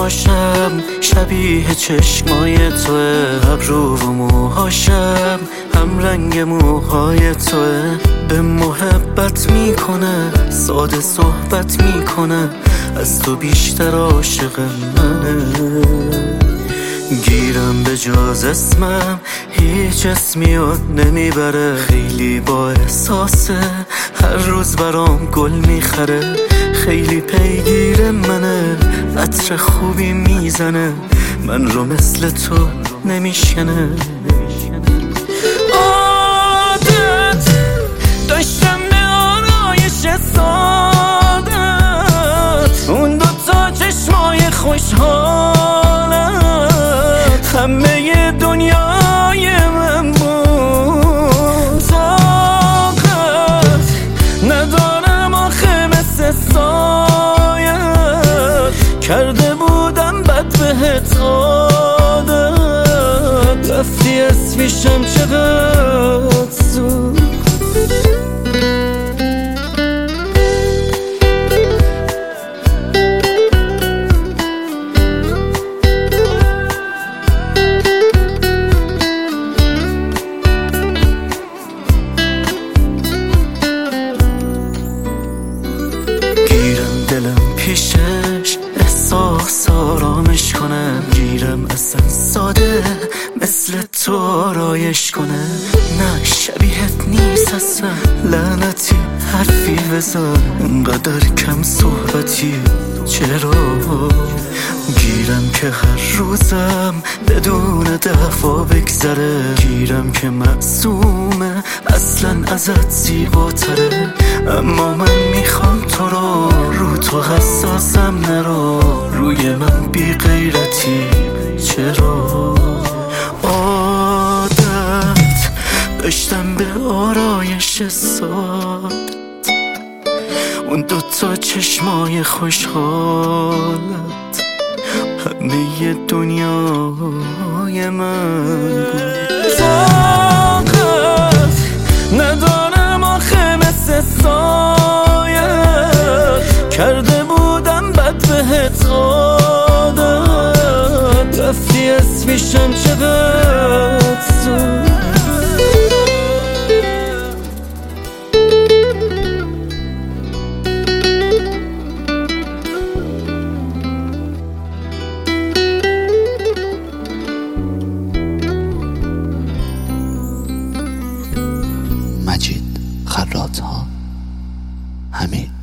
چشماشم شبیه چشمای توه، ابرو و موهاشم هم رنگ موهای توه. به محبت میکنه، ساده صحبت میکنه، از تو بیشتر عاشق منه. گیرم به جز اسمم هیچ اسمی یاد نمیبره، خیلی با احساسه، هر روز برام گل میخره. خیلی پیگیر منه، عطر خوبی میزنه، من رو مثل تو نمیشکنه. عادت داشتم به آرایش سادت، اون دوتا چشمای خوشحالت، همه دنیای من بود. طاقت ندارم آخه مثل سایت، کرده بودم بد بهت عادت، رفتی اسمیشم چقدر زود. دلم پیشش احساس آرامش کنه، گیرم اصلا ساده مثل تو آرایش کنه. نه شبیهت نیست اصلا، لعنتی حرفی بزن، انقدر کم صحبتی چرا؟ گیرم که هر روزم بدون دفعه بگذره، گیرم که معصومه اصلا ازت زیباتره. اما من میخوام تو رو تو حساسم نرو، روی من بی غیرتی چرا؟ عادت داشتم به آرایش سادت، اون دوتا چشمای خوشحالت، همه دنیای من بود. طاقت ندارم آخه مثل سایت، کرده بودم بد بهت عادت، رفتی اسمیشم چقدر زود. مجید خراط‌ها، حمید.